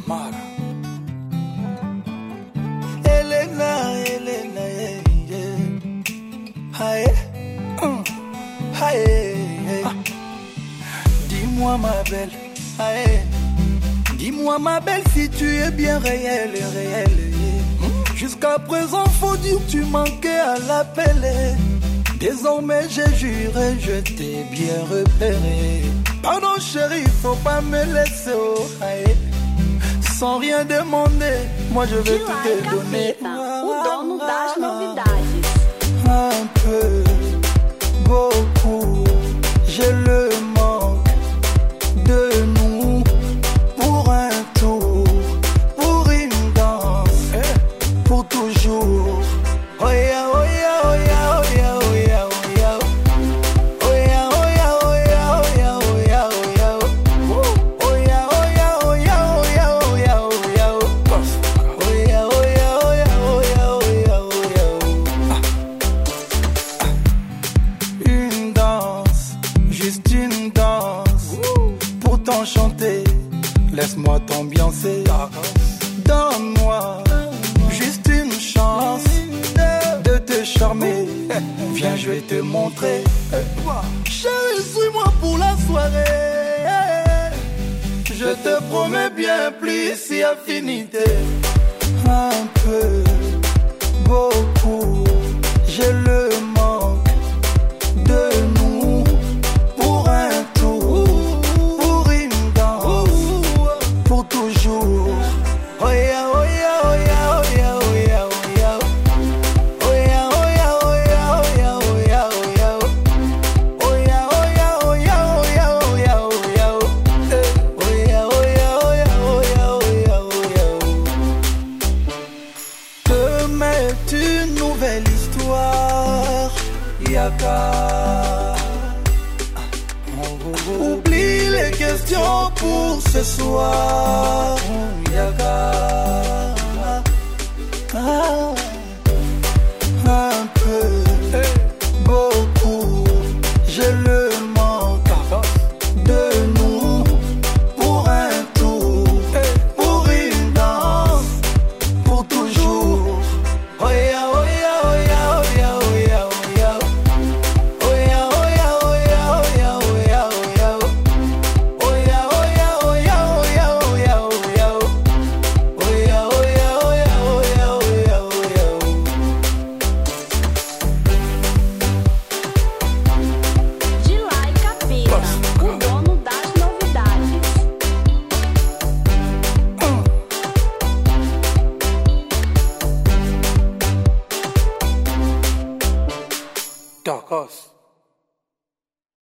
Mara. Elena, Elena, yeah. Aïe, aïe. Dis-moi ma belle, aïe. Dis-moi ma belle si tu es bien réelle, réelle. Yeah. Jusqu'à présent faut dire que tu manquais à l'appel. Désormais j'ai juré, je t'ai bien repéré. Pardon chérie, faut pas me laisser oh, aïe. Sans rien demander, moi je vais tout te donner. O dono das novidades. Un peu, beaucoup, j'ai le manque de nous. Pour un tour, pour une danse, pour toujours. Oh yeah, oh yeah, oh yeah, oh yeah, oh yeah, oh yeah. Oh yeah, oh yeah, oh yeah, oh yeah, oh yeah, oh yeah. Oh yeah, oh yeah, oh yeah, oh yeah, oh yeah, oh yeah. Oh yeah, oh yeah, oh yeah, oh yeah, oh yeah, oh yeah. Une danse, juste une danse, pour t'enchanter. Laisse-moi t'ambiancer. Donne-moi juste une chance de te charmer. Viens, je vais te montrer. Chérie, suis-moi pour la soirée. Je te promets bien plus si affinité. Un peu, beaucoup, j'ai le manque de nous. Pour un tour, pour une danse, pour toujours. Oh yeah, oh yeah, oh yeah, oh yeah, oh yeah, oh yeah. Oh yeah, oh yeah, oh yeah, oh yeah, oh yeah, oh yeah. Oh yeah, oh yeah, oh yeah, oh yeah, oh yeah, oh yeah. Oh yeah, oh yeah, oh yeah, oh yeah, oh yeah, oh yeah. Demain est une nouvelle histoire. Yaka. Oublie les questions pour ce soir. Yaka. Un peu, beaucoup, j'ai le manque de nous. Pour un tour, pour une danse, pour toujours. Oh yeah, oh yeah, oh yeah, oh yeah, oh yeah, oh yeah. Oh yeah, oh yeah, oh yeah, oh yeah, oh yeah, oh yeah. Oh yeah, oh yeah, oh yeah, oh yeah, oh yeah, oh yeah. Oh yeah, oh yeah, oh yeah, oh yeah, oh yeah, oh yeah. De lá e capeta. O dono das novidades. Tacos.